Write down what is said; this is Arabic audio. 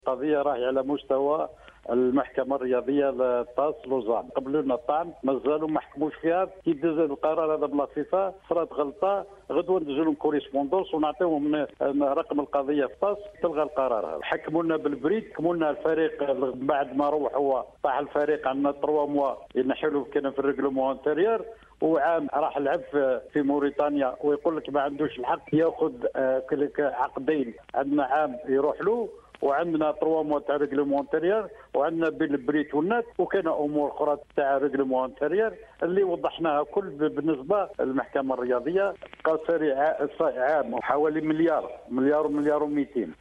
قضية راهي على مستوى المحكمة الرياضية لطاس لوزان. قبلوا لنا الطعن مازالوا ما حكموش فيها. كي داز القرار هذا بلا فيفا صرات غلطة، غدوة نديروا لهم كوريسبوندونس ونعطيوهم رقم القضية في طاس تلغى القرار هذا. حكموا لنا بالبريد، حكموا لنا الفريق بعد ما روح هو طاح الفريق عندنا 3 موا ينحوا له كان في الريغلومون انتيريور، وعام راح لعب في موريتانيا ويقول لك ما عندوش الحق ياخذ عقدين. عندنا عام يروح له، وعندنا 3 موا تاع ريغلومونتير، وعندنا بالبريت والنت، وكان امور اخرى تاع ريغلومونتير اللي وضحناها كل بالنسبه للمحكمه الرياضيه. قصري عام حوالي مليار و200.